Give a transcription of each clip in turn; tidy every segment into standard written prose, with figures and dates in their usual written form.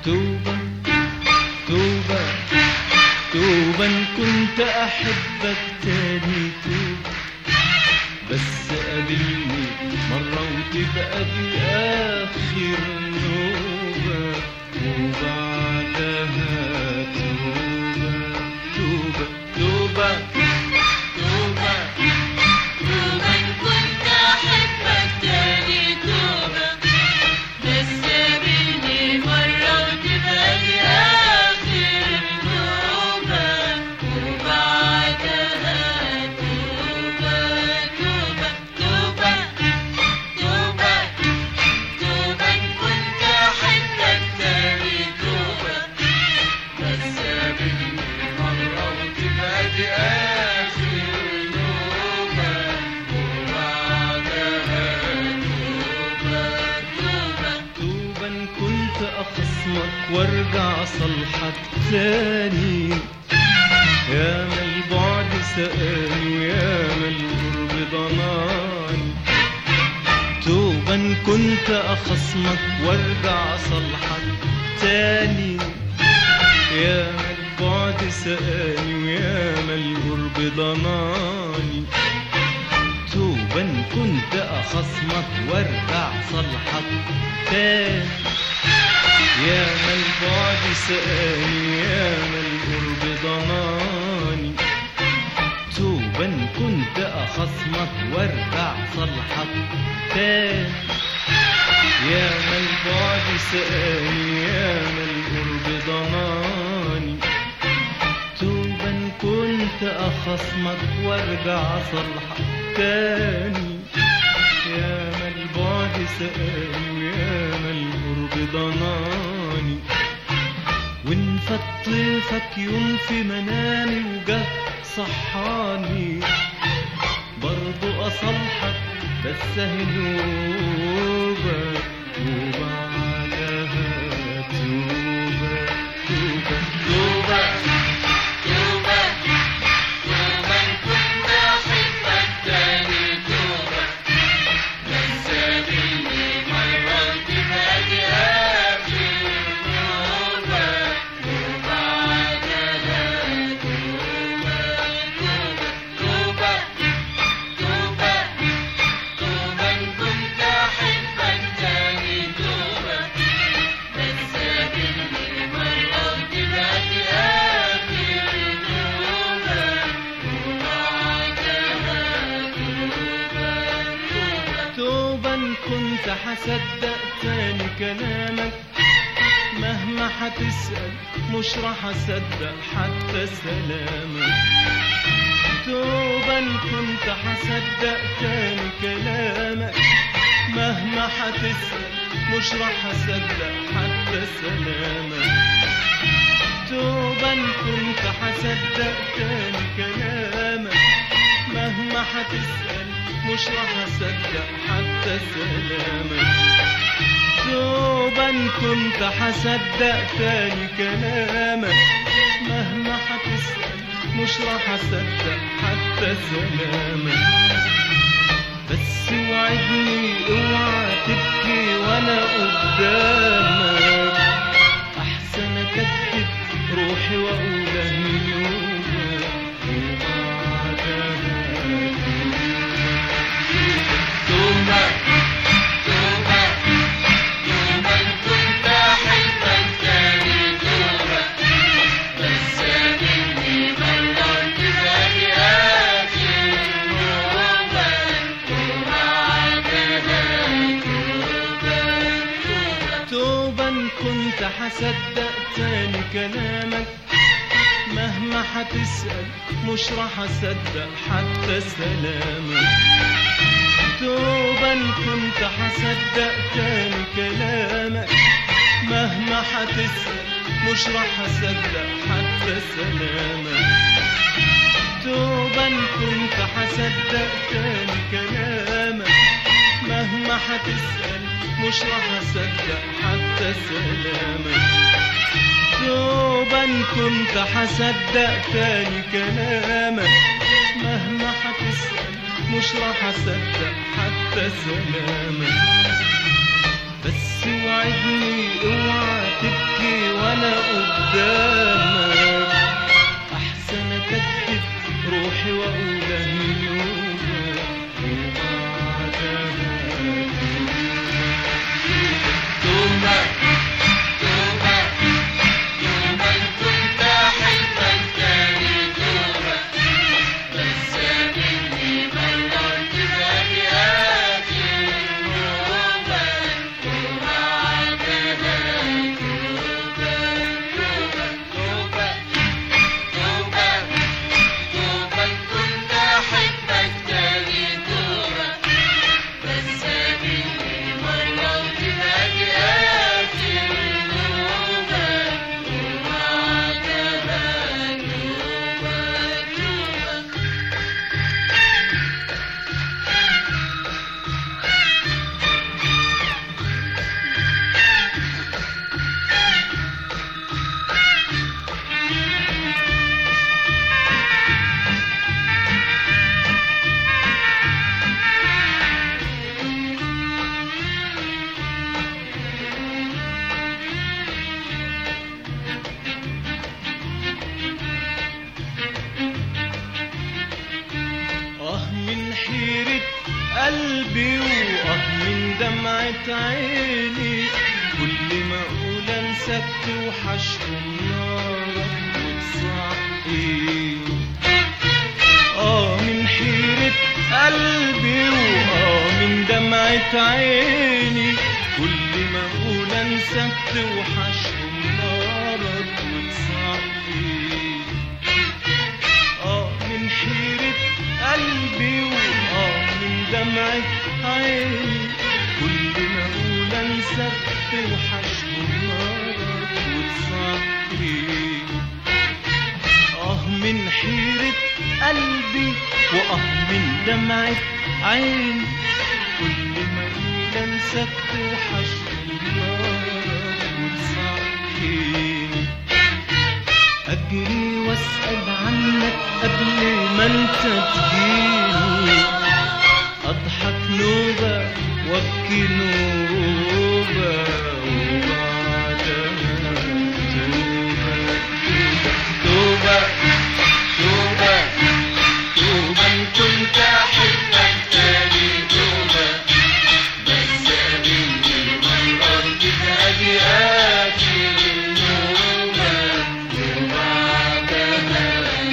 توبة توبة توبة إن كنت أحبك تاني توبة، بس قابلني مرة وتبقى دي آخر نوبة، وبعدها توبة توبة توبة توبة توبة إن كنت أحبك تاني توبة، بس قابلني مرة وتبقى دي آخر توبة، وبعدها توبة توبة توبة توبة توبة إن كنت أحبك تاني توبة، بس قابلني مرة وتبقى دي آخر توبة، وبعدها توبة توبة توبة إن كنت أخصمك وارجع صلحك تاني، ياما البعد سقاني وياما القرب ضناني. توبة إن كنت أخصمك وارجع صلحك تاني، ياما البعد سقاني وياما القرب ضناني. توبة إن كنت أخصمك وارجع صلحك تاني، ياما البعد سقاني وياما القرب ضناني. توبة إن كنت أخصمك وارجع صلحك تاني، ياما البعد سقاني وياما القرب ضناني. توبة إن كنت أخصمك وارجع صلحك تاني، ياما البعد سقاني وياما القرب ضناني. وإن فات طيفك يوم في منامي وجه صحاني، برضو أصلحك بس هنوبة، وبعدها توبة توبة توبة توبة توبة إن كنت أحبك تاني توبة، بس قابلني مرة وتبقى دي آخر توبة، وبعدها توبة توبة توبة توبة إن كنت أحبك تاني توبة، بس قابلني مرة وتبقى دي آخر توبة، وبعدها توبة توبة إن كنت هصدق تاني كلامك، مهما هتسأل مش راح أصدق حتى سلامك. توبة إن كنت هصدق تاني كلامك، مهما هتسأل مش راح أصدق حتى سلامك. توبة إن كنت هصدق تاني كلامك، مهما هتسأل مش راح أصدق حتى سلامك. توبة إن كنت هصدق تاني كلامك، مهما هتسأل مش راح أصدق حتى سلامك. بس وعدني اوعى تبكي وانا قدامك، احسن اكتب روحي واقول هنوبة، وبعدها توبة توبة توبة إن كنت أحبك تاني توبة، بس قابلني مرة وتبقى دي آخر توبة، وبعدها توبة توبة إن كنت هصدق تاني كلامك، مهما هتسأل مش راح أصدق حتى سلامك. توبة إن كنت هصدق تاني كلامك، مهما هتسأل مش راح أصدق حتى سلامك. توبة إن كنت هصدق تاني كلامك، مهما هتسأل مش راح أصدق حتى سلامك. توبة إن كنت هصدق تاني كلامك، مهما هتسأل مش راح أصدق حتى سلامك. بس وعدني اوعى تبكي قلبي من دمعة عيني، كل ما اقول انساك توحشهم نارك وتصحيني. من حيرة قلبي من دمعة عيني، كل ما اقول انساك توحشهم نارك وتصحيني. من حيرة قلبي من دمعة عيني، كل ما اقول انساك توحشهم نارك وتصحيني. من حيرة قلبي من دمعة عيني، كل ما اقول انساك توحشني نارك وتصحيني. اجري واسأل عنك قبل ما انت تجيني، اضحك نوبة وابكي نوبة، وبعدها توبة توبة توبة إن كنت أحبك تاني توبة، بس قابلني مرة تبقى دي آخر النوبة، وبعدها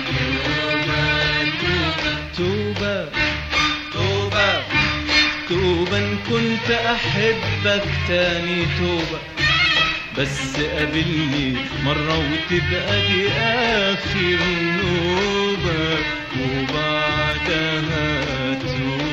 توبة توبة توبة إن كنت أحبك تاني توبة، بس قابلني مرة وتبقى دي آخر نوبة، وبعدها توبة.